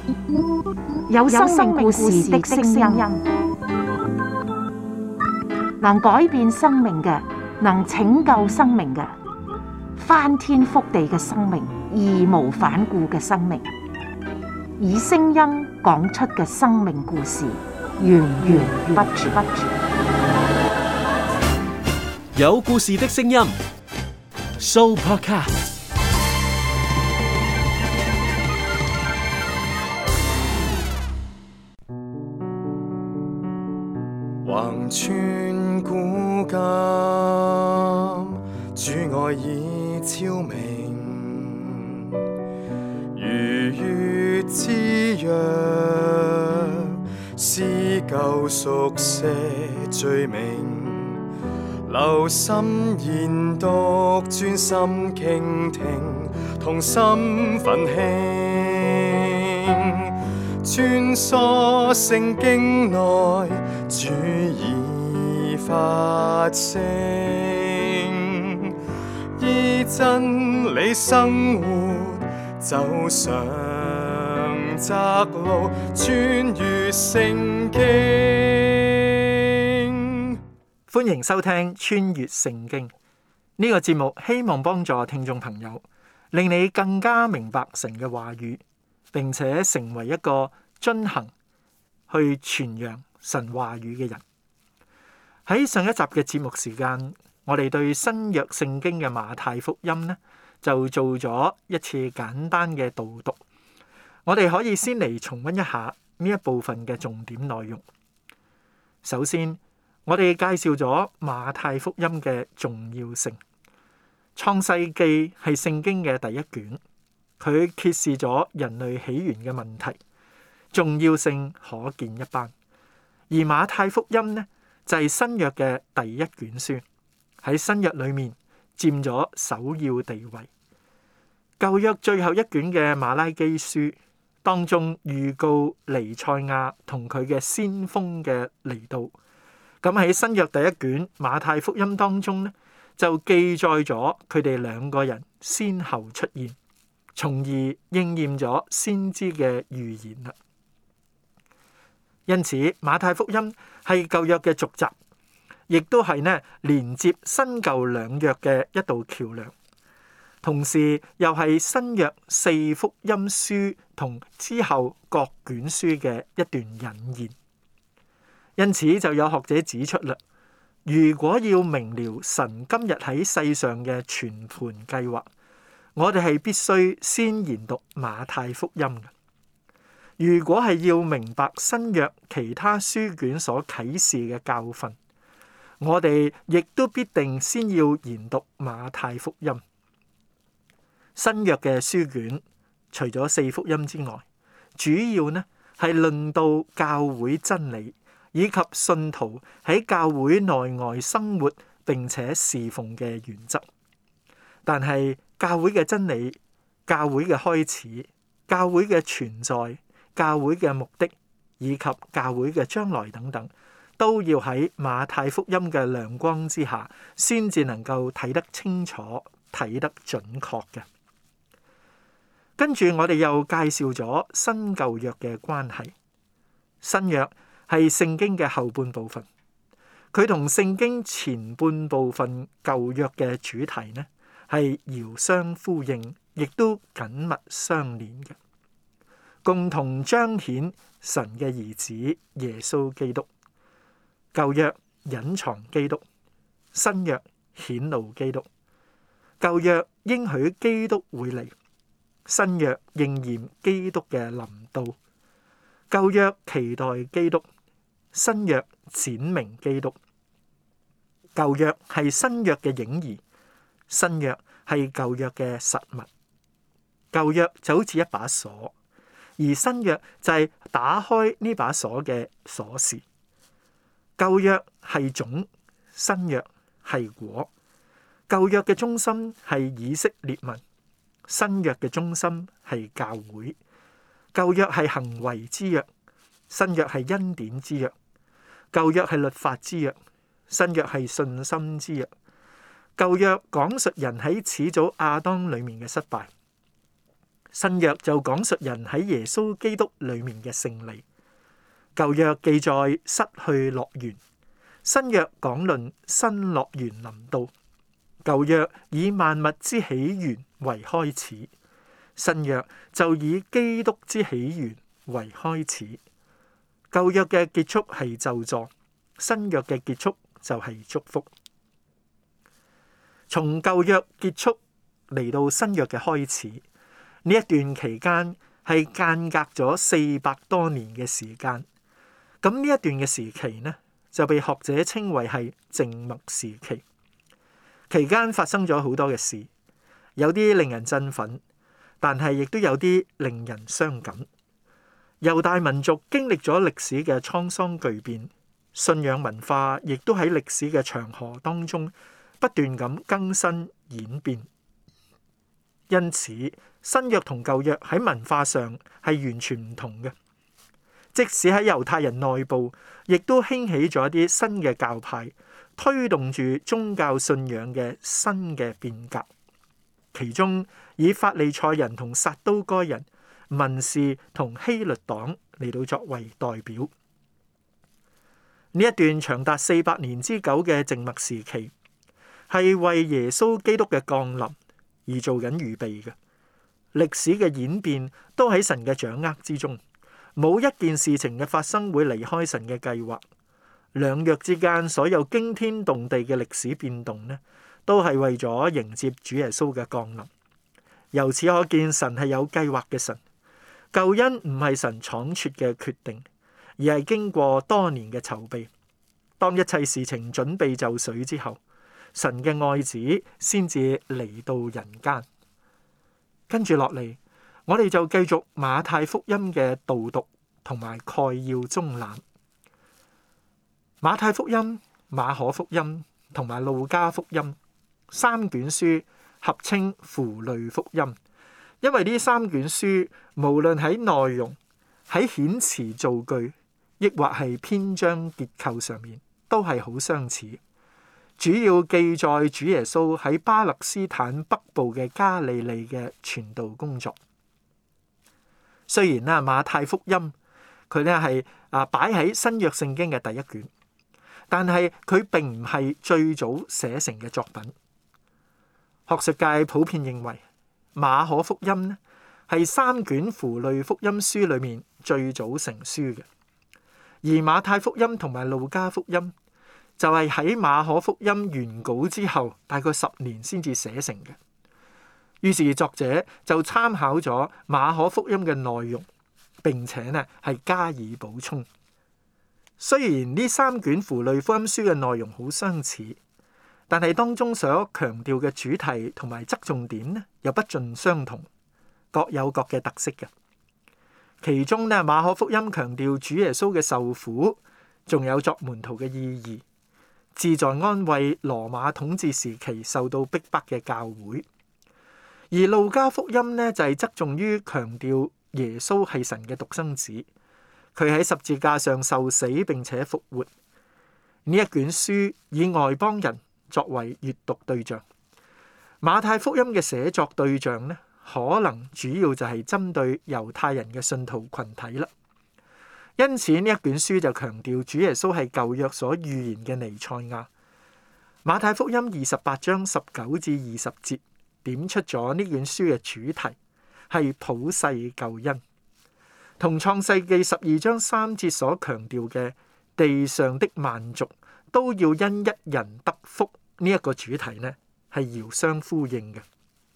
有生命故事的聲音，能改變生命嘅，能拯救生命嘅，翻天覆地嘅生命，義無反顧嘅生命，以聲音講出嘅生命故事，源源不絕。 有故事的聲音 ，Sooopodcast。 橫穿古今，主愛已超明，如月之約，撕舊熟寫罪名，留心研讀，專心傾聽，同心奮興，穿梭聖經內，主已發聲，依真理生活，走上窄路，穿越聖經。 歡迎收聽穿越聖經呢個節目，希望幫助聽眾朋友令你更加明白神嘅話語，並且成為一個遵行去傳揚神話語嘅人。喺上一集嘅節目時間，我哋對新約聖經嘅馬太福音呢就做咗一次簡單嘅導讀。我哋可以先嚟重溫一下呢一部分嘅重點內容。首先，我哋介紹咗馬太福音嘅重要性。創世記係聖經嘅第一卷，佢揭示咗人類起源嘅問題，重要性可見一斑。而馬太福音呢，就係新約嘅第一卷書，喺新約裏面佔咗首要地位。舊約最後一卷嘅馬拉基書當中預告彌賽亞同佢嘅先鋒嘅嚟到。咁喺新約第一卷馬太福音當中呢，就記載咗佢哋兩個人先後出現，從而應驗咗先知嘅預言啦。因此，馬太福音係舊約嘅續集，亦都係連接新舊兩約嘅一道橋樑，同時又係新約四福音書同之後各卷書嘅一段引言。因此，就有學者指出啦，如果要明了神今日喺世上嘅全盤計劃，我哋係必須先研讀馬太福音嘅。如果係要明白新約其他書卷所啟示嘅教訓，我哋亦都必定先要研讀馬太福音。新約嘅書卷除咗四福音之外，主要係論到教會真理以及信徒喺教會內外生活並且侍奉嘅原則。但係教會嘅真理、教會嘅開始、教會嘅存在、教會嘅目的以及教會嘅將來等等，都要喺馬太福音嘅亮光之下，先至能夠睇得清楚、睇得準確嘅。跟住我哋又介紹咗新舊約嘅關係。新約係聖經嘅後半部分，佢同聖經前半部分舊約嘅主題係遙相呼應，亦都緊密相連嘅。共同彰顯神嘅兒子耶穌基督。舊約隱藏基督，新約顯露基督。舊約應許基督會嚟，新約應驗基督嘅臨到。舊約期待基督，新約展明基督。舊約係新約嘅影兒，新約係舊約嘅實物。舊約就好似一把鎖，而新約就係打開呢把鎖嘅鎖匙。舊約係種，新約係果。舊約嘅中心係以色列民，新約嘅中心係教會。舊約係行為之約，新約係恩典之約。舊約係律法之約，新約係信心之約。舊約講述人喺始祖亞當裏面嘅失敗， 新約就講述人喺耶穌基督裏面嘅勝利。舊約記載失去樂園，新約講論新樂園臨到。舊約以萬物之起源為開始，新約就以基督之起源為開始。舊約嘅結束係咒詛，新約嘅結束就係祝福。從舊約結束嚟到新約嘅開始，呢一段期間係間隔咗400多年嘅時間。咁呢一段嘅時期呢，就被學者稱為係靜默時期。期間發生咗好多嘅事，有啲令人振奮，但係亦都有啲令人傷感。猶大民族經歷咗歷史嘅滄桑巨變，信仰文化亦都喺歷史嘅長河當中不斷咁更新演變。因此，新約同舊約喺文化上係完全唔同嘅。即使喺猶太人內部，亦都興起咗一啲新嘅教派，推動住宗教信仰嘅新嘅變革。其中以法利賽人同撒都該人、文士同希律黨嚟到作為代表。呢一段長達400年之久嘅靜默時期，係為耶穌基督嘅降臨而做緊預備嘅。歷史嘅演變都喺神嘅掌握之中，冇一件事情嘅發生會離開神嘅計劃。兩約之間所有驚天動地嘅歷史變動呢，都係為咗迎接主耶穌嘅降臨。由此可見，神係有計劃嘅神。救恩唔係神倉促嘅決定，而係經過多年嘅籌備。當一切事情準備就緒之後，神嘅愛子先至嚟到人間。跟住落嚟，我哋就繼續馬太福音嘅導讀同埋概要綜覽。馬太福音、馬可福音同埋路加福音三卷書合稱符類福音，因為呢三卷書無論喺內容、喺遣詞造句，抑或係篇章結構上面，都係好相似。主要記載主耶穌喺巴勒斯坦北部嘅加利利嘅傳道工作。雖然啦，馬太福音佢咧係擺喺新約聖經嘅第一卷，但係佢並唔係最早寫成嘅作品。學術界普遍認為馬可福音呢係三卷符類福音書裏面最早成書嘅，而馬太福音同埋路加福音就係喺馬可福音原稿之後大概10年先至寫成嘅。於是作者就參考咗馬可福音嘅內容，並且呢係加以補充。雖然呢三卷符類福音書嘅內容好相似，但係當中所強調嘅主題同埋側重點呢又不盡相同，各有各嘅特色嘅。其中呢，馬可福音強調主耶穌嘅受苦，仲有作門徒嘅意義，旨在安慰羅馬統治時期受到逼迫嘅教會。而路加福音呢就係側重於強調耶穌係神嘅獨生子，佢喺十字架上受死並且復活。呢一卷書以外邦人作為閱讀對象，馬太福音嘅寫作對象呢，可能主要就係針對猶太人嘅信徒群體啦。因此呢一卷書就強調主耶穌係舊約所預言嘅彌賽亞。馬太福音28章19至20節點出咗呢卷書嘅主題係普世救恩，同創世記12章3節所強調嘅地上的萬族都要因一人得福呢一個主題呢係遙相呼應嘅。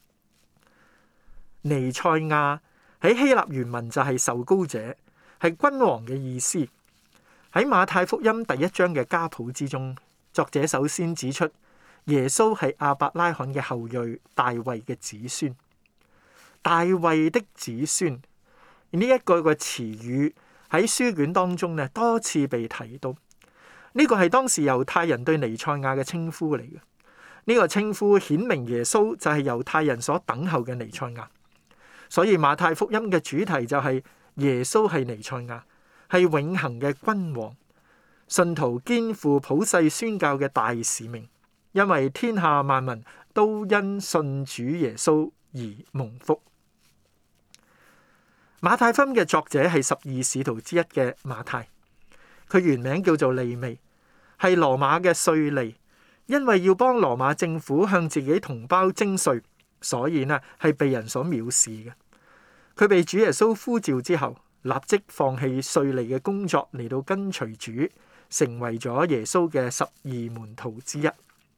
彌賽亞喺希臘原文就係受膏者，係君王嘅意思。喺馬太福音第1章嘅家譜之中，作者首先指出耶穌係亞伯拉罕嘅後裔，大衛嘅子孫。大衛的子孫呢一個詞語喺書卷當中呢多次被提到。呢個係當時猶太人對彌賽亞嘅稱呼嚟嘅。呢個稱呼顯明耶穌就係猶太人所等候嘅彌賽亞。所以馬太福音嘅主題就係耶穌係彌賽亞，係永恆嘅君王。信徒肩負普世宣教嘅大使命，因為天下萬民都因信主耶穌而蒙福。 馬太福音嘅作者係12使徒之一嘅馬太，佢原名叫做利未，係羅馬嘅稅吏，因為要幫羅馬政府向自己同胞徵稅，所以呢係被人所藐視嘅。佢被主耶穌呼召之後，立即放棄稅吏嘅工作嚟到跟隨主，成為咗耶穌嘅12門徒之一。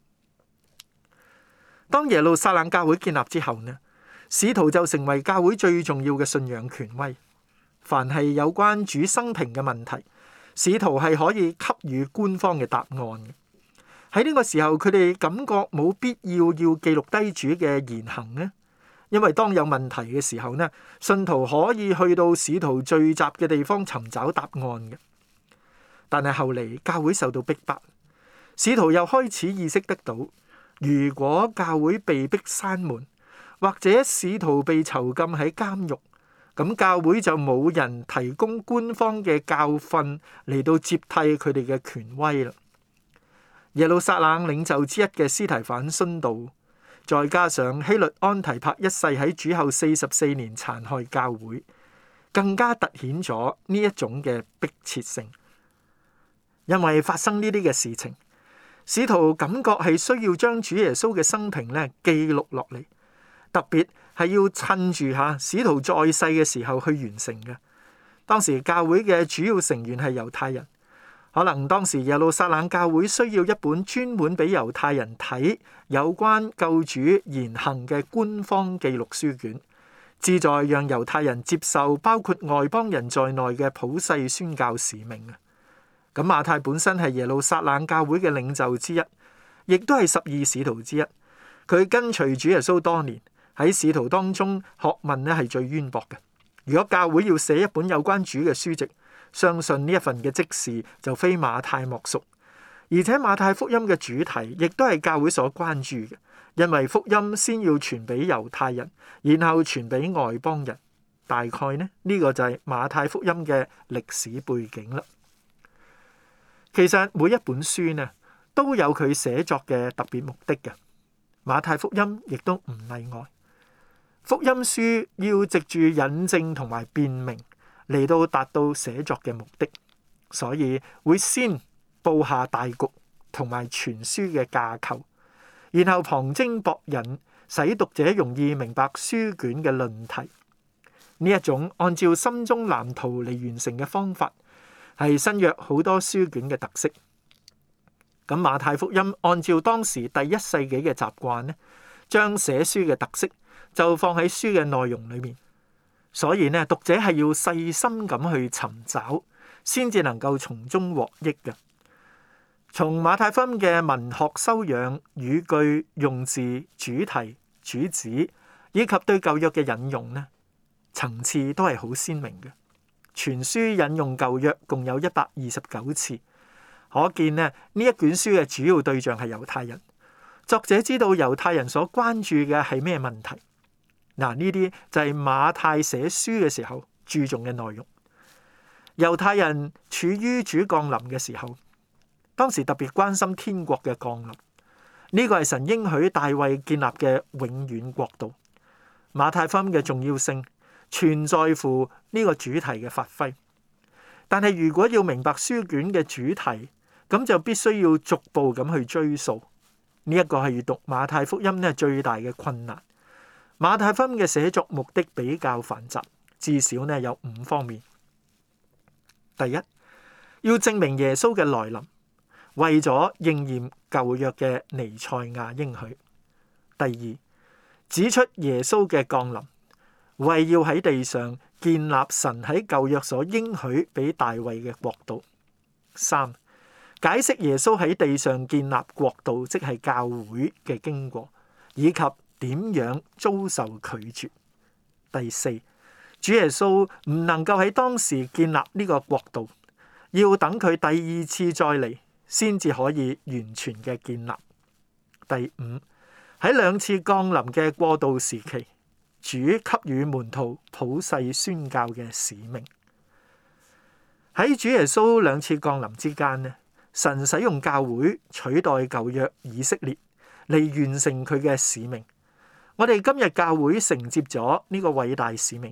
當耶路撒冷教會建立之後呢，使徒就成為教會最重要嘅信仰權威。凡係有關主生平嘅問題，使徒係可以給予官方嘅答案嘅。喺呢個時候，佢哋感覺冇必要記錄低主嘅言行呢，因為當有問題嘅時候呢，信徒可以去到使徒聚集嘅地方尋找答案嘅。但係後嚟教會受到逼迫，使徒又開始意識得到，如果教會被逼閂門，或者使徒被囚禁喺監獄，咁教會就冇人提供官方嘅教訓嚟到接替佢哋嘅權威啦。耶路撒冷領袖之一嘅司提反殉道，再加上希律安提帕一世喺主後44年殘害教會，更加突顯咗呢一種嘅迫切性。因為發生呢啲嘅事情，使徒感覺係需要將主耶穌嘅生平咧記錄落嚟，特別係要趁住使徒在世嘅時候去完成嘅。當時教會嘅主要成員係猶太人，可能當時耶路撒冷教會需要一本專門俾猶太人睇有關救主言行嘅官方記錄書卷，旨在讓猶太人接受包括外邦人在內嘅普世宣教使命啊。咁馬太本身係耶路撒冷教會嘅領袖之一，亦都係12使徒之一。佢跟隨主耶穌多年，喺使徒當中學問咧係最淵博嘅。如果教會要寫一本有關主嘅書籍，相信呢一份嘅職事就非馬太莫屬。而且馬太福音嘅主題亦都係教會所關注嘅，因為福音先要傳俾猶太人，然後傳俾外邦人。大概呢個就係馬太福音嘅歷史背景啦。其實每一本書呢都有佢寫作嘅特別目的嘅，馬太福音亦都唔例外。福音書要藉住引證同埋辯明嚟到達到寫作嘅目的，所以會先布下大局同埋全書嘅架構，然後旁徵博引，使讀者容易明白書卷嘅論題。呢一種按照心中藍圖嚟完成嘅方法，係新約好多書卷嘅特色。咁馬太福音按照當時第1世紀嘅習慣呢，將寫書嘅特色就放喺書嘅內容裏面，所以呢讀者係要細心咁去尋找，先至能夠從中獲益嘅。從馬太福音嘅文學修養、語句、用字、主題、主旨以及對舊約嘅引用呢，層次都係好鮮明嘅。全書引用舊約共有129次，可見呢一卷書嘅主要對象係猶太人。作者知道猶太人所關注嘅係咩問題，呢啲就係馬太寫書嘅時候注重嘅內容。猶太人處於主降臨嘅時候，當時特別關心天國嘅降臨，呢個係神應許大衛建立嘅永遠國度。馬太福音嘅重要性全在乎呢個主題嘅發揮，但係如果要明白書卷嘅主題，咁就必須要逐步咁去追溯。呢一個係閱讀馬太福音最大嘅困難。馬太福音嘅寫作目的比較繁雜，至少有5方面。第一，要證明耶穌嘅來臨，為咗應驗舊約嘅彌賽亞應許。第二，指出耶穌嘅降臨，為要喺地上建立神喺舊約所應許俾大衛嘅國度。三，解釋耶穌喺地上建立國度，即係教會嘅經過，以及點樣遭受拒絕。第四，主耶穌唔能夠喺當時建立呢個國度，要等佢第2次再嚟，先至可以完全嘅建立。第五，喺2次降臨嘅過渡時期，主給予門徒普世宣教嘅使命。喺主耶穌2次降臨之間呢，神使用教會取代舊約以色列嚟完成佢嘅使命。我哋今日教會承接咗呢個偉大使命，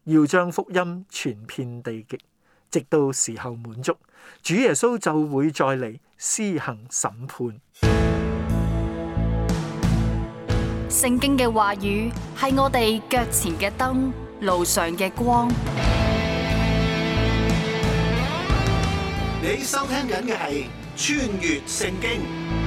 要將福音傳遍地極，直到時候滿足，主耶穌就會再嚟施行審判。 聖經嘅話語係我哋腳前嘅燈，路上嘅光。 你收聽緊嘅係穿越聖經。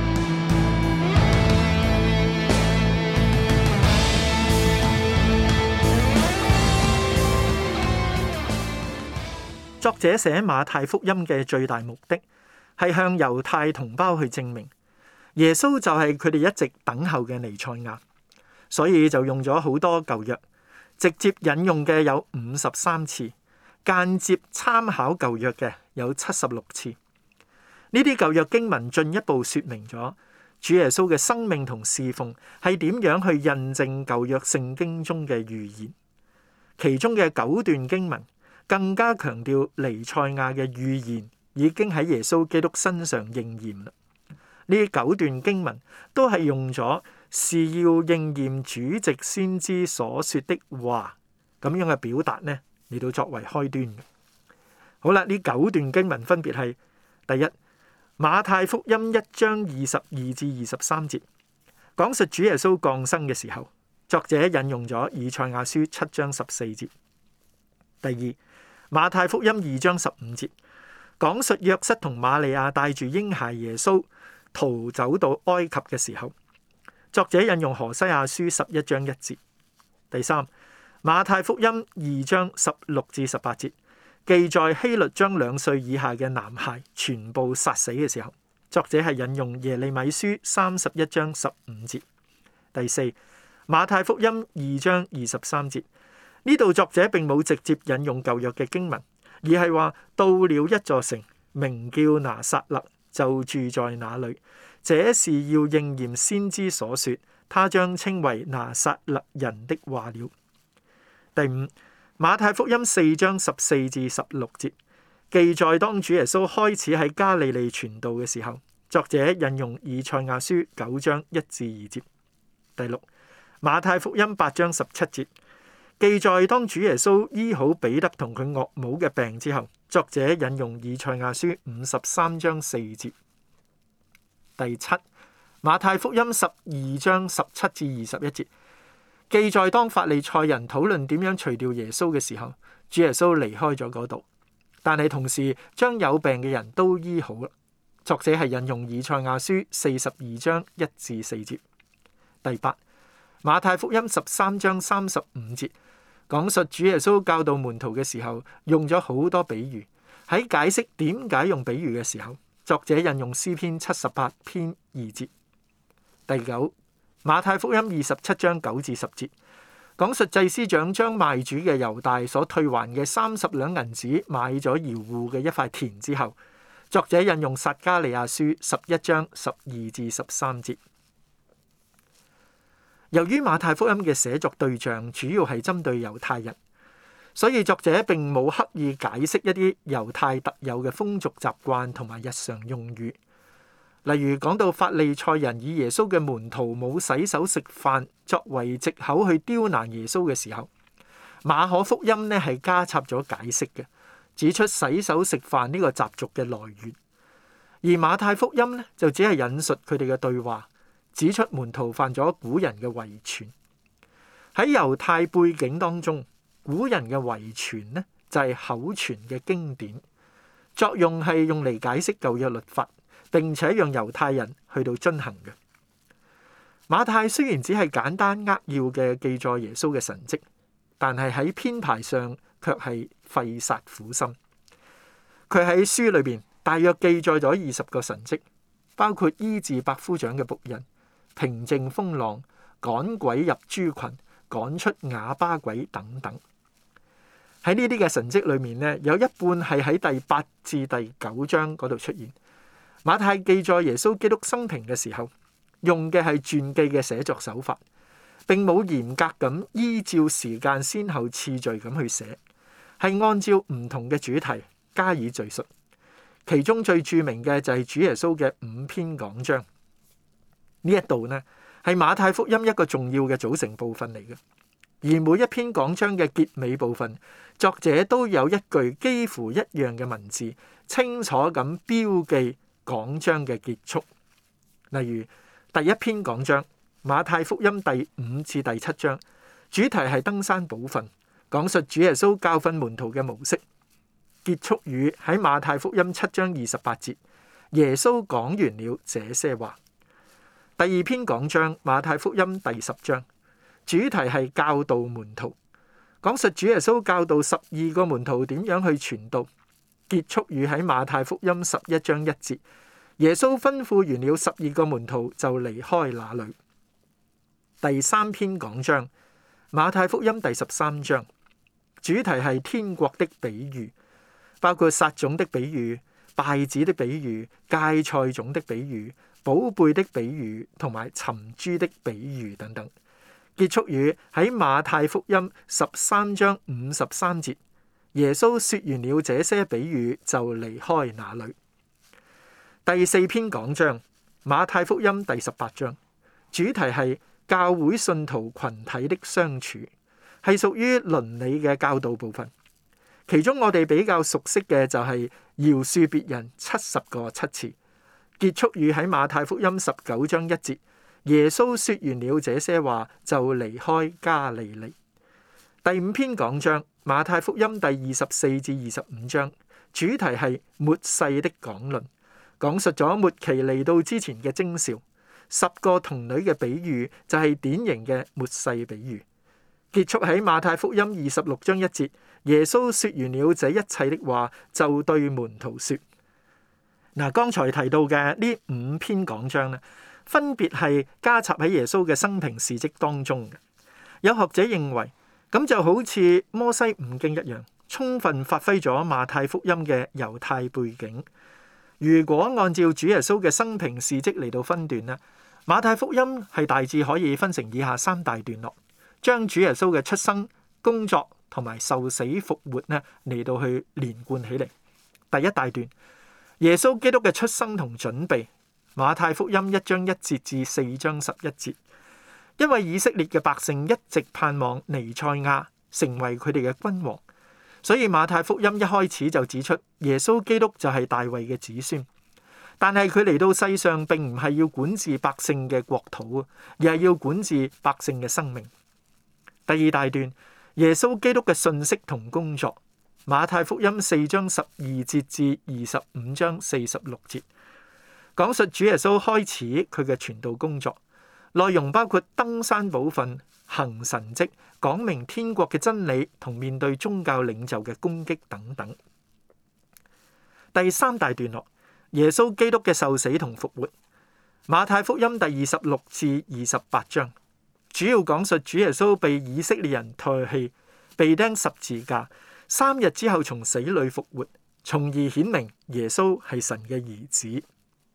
作者寫馬太福音嘅最大目的係向猶太同胞去證明耶穌就係佢哋一直等候嘅彌賽亞，所以就用咗好多舊約，直接引用嘅有53次，間接參考舊約嘅有76次。呢啲舊約經文進一步說明咗主耶穌嘅生命同侍奉係點樣去印證舊約聖經中嘅預言。其中嘅9段經文更加強調彌賽亞嘅預言已經喺耶穌基督身上應驗啦。呢9段經文都係用咗是要應驗主藉先知所說的話咁樣嘅表達呢，嚟到作為開端嘅。好啦，呢9段經文分別係：第一，馬太福音1章22至23節，講述主耶穌降生嘅時候，作者引用咗以賽亞書7章14節。第二，馬太福音2章15節，講述約瑟同瑪利亞帶住嬰孩耶穌逃走到埃及嘅時候，作者引用何西阿書11章1節。第三，馬太福音2章16至18節，記載希律將2歲以下嘅男孩全部殺死嘅時候，作者係引用耶利米書31章15節。第四，馬太福音2章23節，呢度作者並冇直接引用舊約嘅經文，而係話到了一座城，名叫拿撒勒，就住在那裏。這是要應驗先知所說，他將稱為拿撒勒人的話了。第五，馬太福音4章14至16節，記載當主耶穌開始喺加利利傳道嘅時候，作者引用以賽亞書9章1至2節。第六，馬太福音8章17節，記載當主耶穌醫好彼得同佢岳母嘅病之後，作者引用以賽亞書53章4節。第七，馬太福音12章17至21節，記載當法利賽人討論點樣除掉耶穌嘅時候，主耶穌離開咗嗰度，但係同時將有病嘅人都醫好啦。作者係引用以賽亞書42章1至4節。第八，馬太福音13章35節，講述主耶穌教導門徒嘅時候，用咗好多比喻。喺解釋點解用比喻嘅時候，作者引用詩篇78篇2節。第九，馬太福音27章9至10節，講述祭司長將賣主嘅猶大所退還嘅30兩銀子買咗窯戶嘅一塊田之後，作者引用撒迦利亞書11章12至13節。由於馬太福音嘅寫作對象主要係針對猶太人，所以作者並冇刻意解釋一啲猶太特有嘅風俗習慣同埋日常用語。例如講到法利賽人以耶穌嘅門徒冇洗手食飯作為藉口去刁難耶穌嘅時候，馬可福音呢係加插咗解釋嘅，指出洗手食飯呢個習俗嘅來源。而馬太福音呢就只係引述佢哋嘅對話，指出門徒犯咗古人嘅遺傳。喺猶太背景當中，古人嘅遺傳呢就係口傳嘅經典，作用係用嚟解釋舊約律法，並且讓猶太人去到遵行嘅。馬太雖然只係簡單扼要嘅記載耶穌嘅神蹟，但係喺編排上卻係費煞苦心。佢喺書裏邊大約記載咗20個神蹟，包括醫治百夫長嘅僕人、平靜風浪、趕鬼入豬群、趕出啞巴鬼等等。喺呢啲嘅神蹟裏面呢，有一半係喺第8至第9章嗰度出現。馬太記載耶穌基督生平嘅時候，用嘅係傳記嘅寫作手法，並冇嚴格咁依照時間先後次序咁去寫，係按照唔同嘅主題加以敘述。其中最著名嘅就係主耶穌嘅5篇講章。呢一度呢係馬太福音一個重要嘅組成部分嚟嘅。 而每一篇講章嘅結尾部分，作者都有一句幾乎一樣嘅文字，清楚咁標記講章嘅結束。例如第一篇講章馬太福音第5至第7章，主題係登山寶訓，講述主耶穌教訓門徒嘅模式。結束語喺馬太福音7章28節，耶穌講完了這些話。第二篇講章馬太福音第10章，主題係教導門徒，講述主耶穌教導12個門徒點樣去傳道。結束語喺馬太福音11章1節，耶穌吩咐完了12個門徒就離開那裏。第三篇講章馬太福音第13章，主題係天國的比喻，包括撒種的比喻、稗子的比喻、芥菜種的比喻、寶貝的比喻同埋尋珠的比喻等等。結束語喺馬太福音13章53節，耶穌說完了這些比喻就離開那裏。第四篇講章馬太福音第18章，主題係教會信徒群體的相處，係屬於倫理嘅教導部分。其中我哋比較熟悉嘅就係饒恕別人70個7次。結束語喺馬太福音19章1節，耶穌說完了這些話就離開加利利。第五篇講章馬太福音第24至25章，主題係末世的講論，講述咗末期嚟到之前嘅徵兆。10個童女嘅比喻就係典型嘅末世比喻。結束喺馬太福音26章1節，耶穌說完了這一切的話，就對門徒說。嗱，剛才提到嘅呢5篇講章咧，分別係加插喺耶穌嘅生平事蹟當中嘅。有學者認為，咁就好似摩西五經一樣，充分發揮咗馬太福音嘅猶太背景。如果按照主耶穌嘅生平事蹟嚟到分段咧，馬太福音係大致可以分成以下3大段落，將主耶穌嘅出生、工作同埋受死復活咧嚟到去連貫起嚟。第一大段，耶穌基督嘅出生同準備，馬太福音1章1節至4章11節。因為以色列嘅百姓一直盼望彌賽亞成為佢哋嘅君王，所以馬太福音一開始就指出耶穌基督就係大衛嘅子孫。但係佢嚟到世上並唔係要管治百姓嘅國土，而係要管治百姓嘅生命。第二大段，耶穌基督嘅信息同工作，馬太福音4章12節至25章46節，講述主耶穌開始佢嘅傳道工作，內容包括登山寶訓、行神蹟、講明天國嘅真理同面對宗教領袖嘅攻擊等等。第三大段落，耶穌基督嘅受死同復活，馬太福音第26至28章，主要講述主耶穌被以色列人唾棄，被釘十字架，3日之後從死裏復活，從而顯明耶穌係神嘅兒子。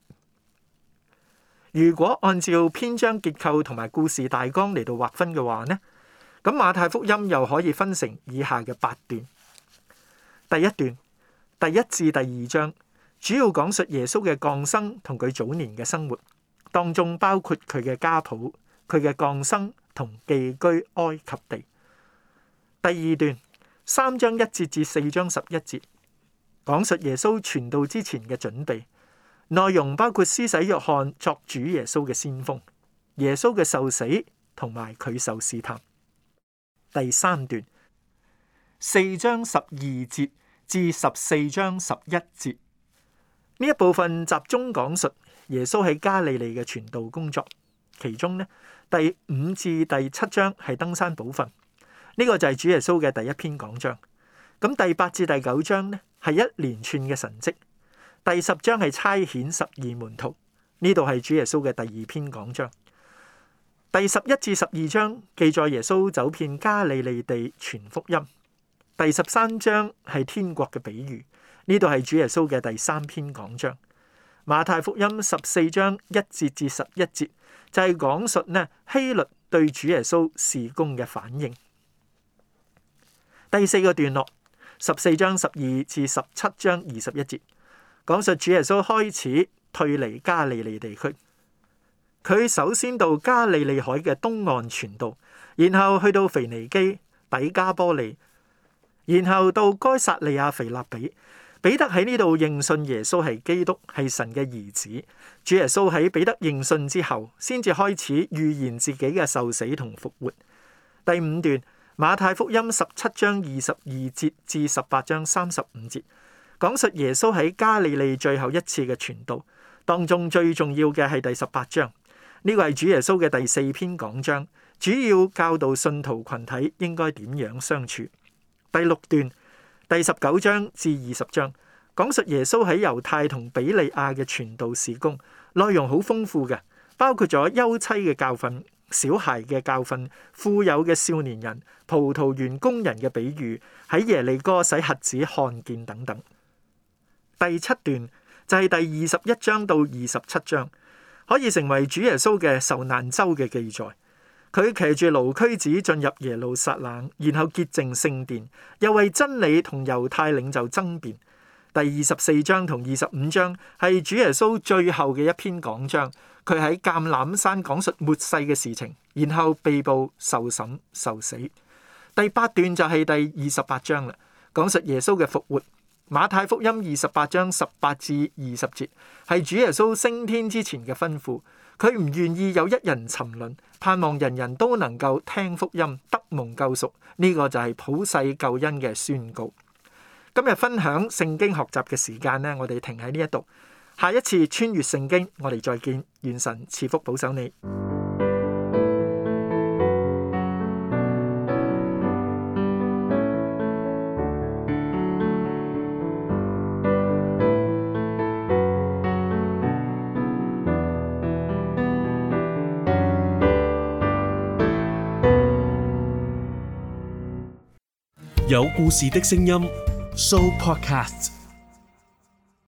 如果按照篇章結構同埋故事大綱嚟到劃分嘅話呢，咁馬太福音又可以分成以下嘅8段。第一段，第1至第2章，主要講述耶穌嘅降生同佢早年嘅生活，當中包括佢嘅家譜、佢嘅降生同寄居埃及地。第二段3章1節至4章11節，講述耶穌傳道之前嘅準備，內容包括施洗約翰作主耶穌嘅先鋒，耶穌嘅受死同埋佢受試探。第三段4章12節至14章11節，呢一部分集中講述耶穌喺加利利嘅傳道工作，其中呢第5至第7章係登山寶訓，呢個就係主耶穌嘅第一篇講章。咁第8至第9章呢係一連串嘅神蹟。第10章係差遣12門徒，呢度係主耶穌嘅第二篇講章。第11至12章記載耶穌走遍加利利地傳福音。第13章係天國嘅比喻，呢度係主耶穌嘅第3篇講章。馬太福音14章1節至11節就係講述希律對主耶穌事工嘅反應。第4個段落14章12至17章21節，講述主耶穌開始退離加利利地區。佢首先到加利利海嘅東岸傳道， 然後去到腓尼基、底加波利，然後到該撒利亞腓立比。彼得喺呢度認信耶穌係基督，係神嘅兒子。主耶穌喺彼得認信之後，先至開始預言自己嘅受死同復活。第五段，馬太福音17章22節至18章35節，講述耶穌喺加利利最後一次嘅傳道。當中最重要嘅係第18章，呢個係主耶穌嘅第4篇講章，主要教導信徒群體應該點樣相處。第六段，第19章至20章，講述耶穌喺猶太同比利亞嘅傳道事工，內容好豐富嘅，包括咗休妻嘅教訓、小孩嘅教訓、富有嘅少年人、葡萄園工人嘅比喻，喺耶利哥使瞎子看見等等。第七段就係第21章到27章，可以成為主耶穌嘅受難週嘅記載。佢騎住驢駒子進入耶路撒冷，然後潔淨聖殿，又為真理同猶太領袖爭辯。第24章同25章係主耶穌最後嘅一篇講章，佢喺橄欖山講述末世嘅事情，然後被捕、受審、受死。第8段就係第28章啦，講述耶穌嘅復活。馬太福音28章18至20節係主耶穌升天之前嘅吩咐，佢唔願意有一人沉淪，盼望人人都能夠聽福音得蒙救贖。呢個就係普世救恩嘅宣告。今日分享聖經學習嘅時間呢，我哋停喺呢一度。下一次穿越聖經，我哋再見。願神賜福保守你。 有故事的聲音 Show Podcast。